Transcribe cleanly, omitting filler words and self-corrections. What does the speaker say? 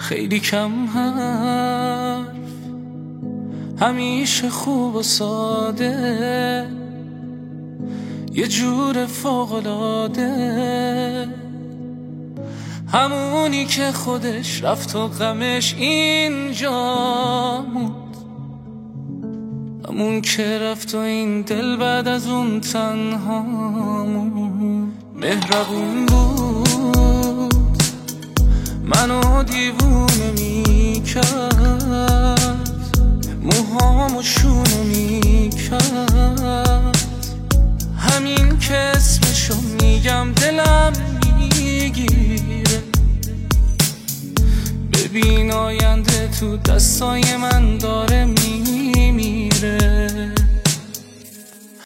خیلی کم حرف، همیشه خوب و ساده، یه جور فوق‌العاده، همونی که خودش رفت و غمش اینجا موند، همون که رفت و این دل بعد از اون تنها موند. مهربون بود، منو دیوونه میکرد، موهامو شونه میکرد، همین که اسمشو میگم دلم میگیره. ببین آینده تو دستای من داره میمیره.